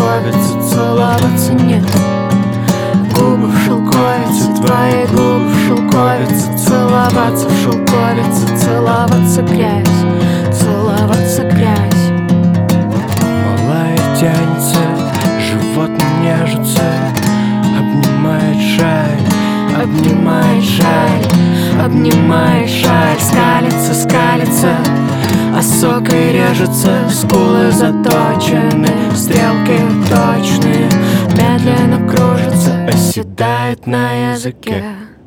шелковице, целоваться нет. Губы в шелковице, твои губы в шелковице, целоваться в шелковице, целоваться грязь, целоваться грязь. Малая тянется, живот нежится, обнимает шаль, Обнимает шаль, обнимает шаль, скалится, скалится, а сокой режется, скулы заточены, стрелки точные, медленно кружится, оседает на языке.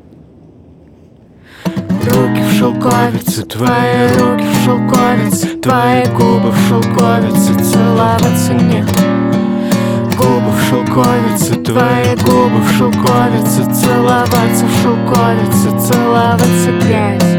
Руки в шелковице, твои руки в шелковице, твои губы в шелковице, целоваться нет. Губы в шелковице, твои губы в шелковице, целоваться в шелковице, целоваться грязь.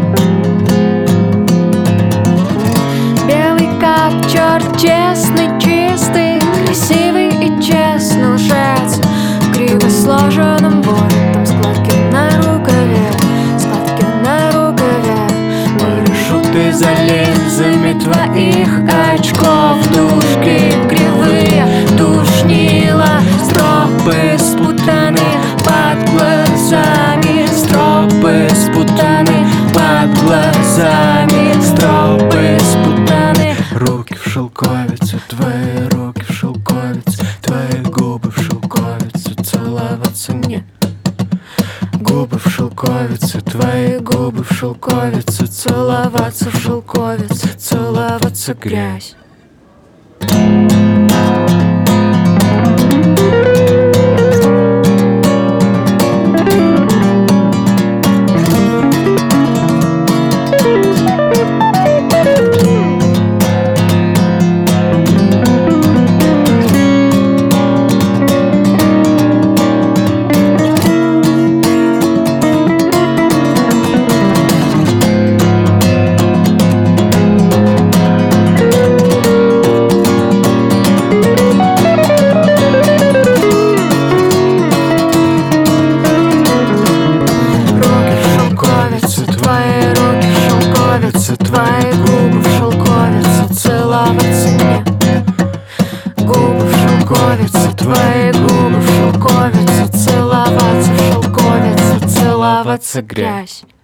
Белый как черт, честный, чистый, красивый и честный лжец, криво сложенным воротом, складки на рукаве, складки на рукаве. парашюты за линзами твоих очков, дужки кривые, душнила, стропы спутаны под глазами, стропы спутаны под глазами, стропы спутаны. Руки в шелковице, твои руки в шелковице, твои губы в шелковице, целоваться нет. Губы в шелковице, твои губы в шелковице, целоваться в шелковице, целоваться грязь. Твои губы в шелковице, целоваться нет. Губы в шелковице, твои губы в шелковице, целоваться в шелковице, целоваться грязь.